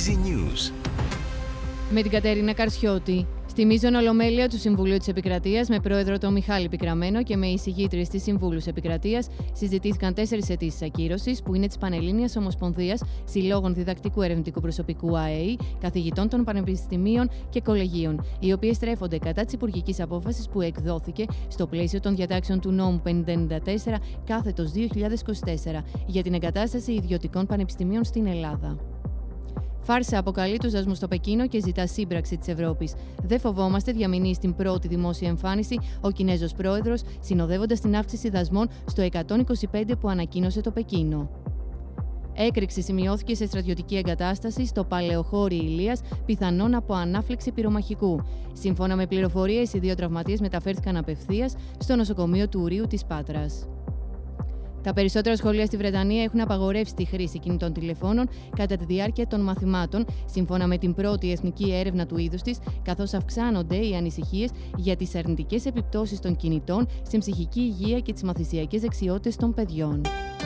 Easy News. Με την Κατερίνα Καρσιώτη. Στη μείζον ολομέλεια του Συμβουλίου της Επικρατείας, με πρόεδρο τον Μιχάλη Πικραμένο και με εισηγήτριες της Συμβούλους Επικρατείας, συζητήθηκαν 4 αιτήσεις ακύρωσης, που είναι της Πανελλήνιας Ομοσπονδίας Συλλόγων Διδακτικού Ερευνητικού Προσωπικού ΑΕΗ, καθηγητών των πανεπιστημίων και κολεγίων, οι οποίες στρέφονται κατά της υπουργικής απόφασης που εκδόθηκε στο πλαίσιο των διατάξεων του νόμου 5094/2024 για την εγκατάσταση ιδιωτικών πανεπιστημίων στην Ελλάδα. Φάρσα αποκαλεί τους δασμούς στο Πεκίνο και ζητά σύμπραξη της Ευρώπης. Δεν φοβόμαστε, διαμηνύει στην πρώτη δημόσια εμφάνιση ο Κινέζος πρόεδρος, συνοδεύοντας την αύξηση δασμών στο 125 που ανακοίνωσε το Πεκίνο. Έκρηξη σημειώθηκε σε στρατιωτική εγκατάσταση στο Παλαιοχώρι Ηλίας, πιθανόν από ανάφλεξη πυρομαχικού. Σύμφωνα με πληροφορίες, οι 2 τραυματίες μεταφέρθηκαν απευθείας στο νοσοκομείο του Ουρίου της Πάτρας. Τα περισσότερα σχολεία στη Βρετανία έχουν απαγορεύσει τη χρήση κινητών τηλεφώνων κατά τη διάρκεια των μαθημάτων, σύμφωνα με την πρώτη εθνική έρευνα του είδους της, καθώς αυξάνονται οι ανησυχίες για τις αρνητικές επιπτώσεις των κινητών στην ψυχική υγεία και τις μαθησιακές δεξιότητες των παιδιών.